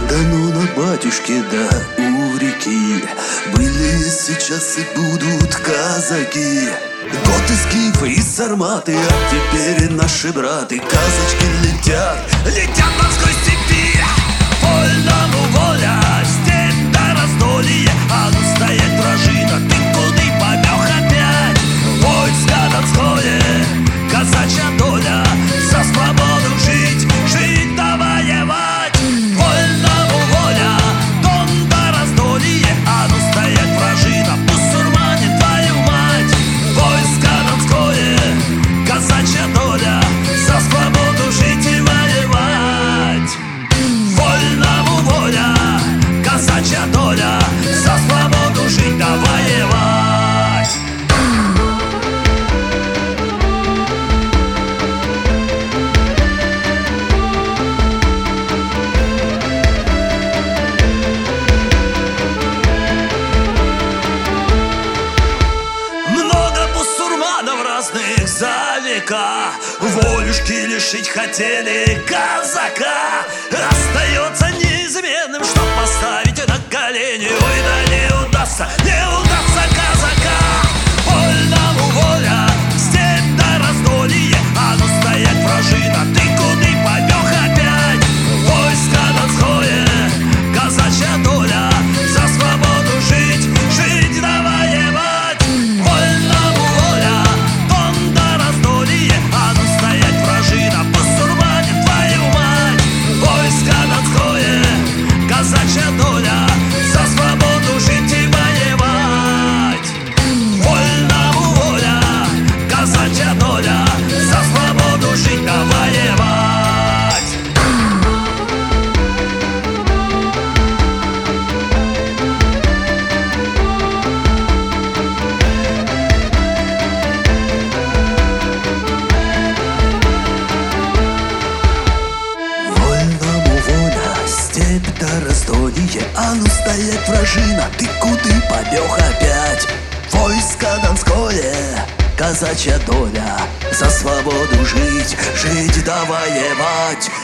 Дано на батюшке, да у реки были, сейчас и будут казаки. Готы, скифы и сарматы, а теперь наши браты. Казачки летят, летят по морской степи. Вольному воля, степь да раздолье, а ну стоять, вражина, ты куды побег опять? Войско донское, казачья доля, за свободу жить, жить да воевать. Вольному воля, дон да раздолье, а ну стоять, вражина, бусурмане, твою мать. Войско донское, казачья доля, за свободу жить и воевать. Вольному воля, казачья доля, за свободу жить да воевать. Много бусурманов разных за века волюшки лишить хотели казака. Остается неизменным, что поставить на колени. Ой, да не удастся, не удастся казака. Вольному воля, степь да раздолье, а ну стоять, вражина, ты куды побег опять? Войско донское, казачья доля, за свободу жить, жить да воевать. Вольному воля, дон да раздолье, а ну стоять, вражина, бусурмане, твою мать. Войско донское, казачья доля, за свободу жить и воевать. Вольному воля, казачья доля, за свободу жить да воевать. Вольному воля, степь да раздолье, а ну стоять, вражина, ты куды побег опять? Войско донское, казачья доля, за свободу жить, жить да воевать.